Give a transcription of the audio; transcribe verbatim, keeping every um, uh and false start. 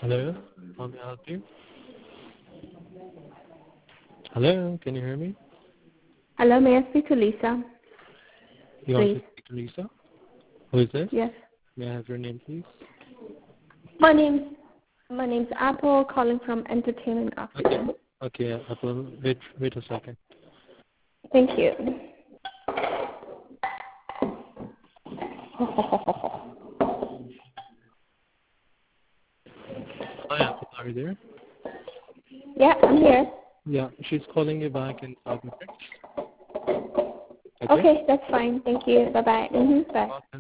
Hello? How may I help you? Hello? Can you hear me? Hello, may I speak to Lisa, You want please? to speak to Lisa? Who is this? Yes. May I have your name, please? My name's my name's Apple, calling from Entertainment Okay. Oxygen. Okay, uh, Apple. Wait, wait a second. Thank you. Hi, Apple. Are you there? Yeah, I'm here. Yeah, she's calling you back in five minutes. Okay? Okay, that's fine. Thank you. Bye bye. Mm-hmm. Bye. Welcome.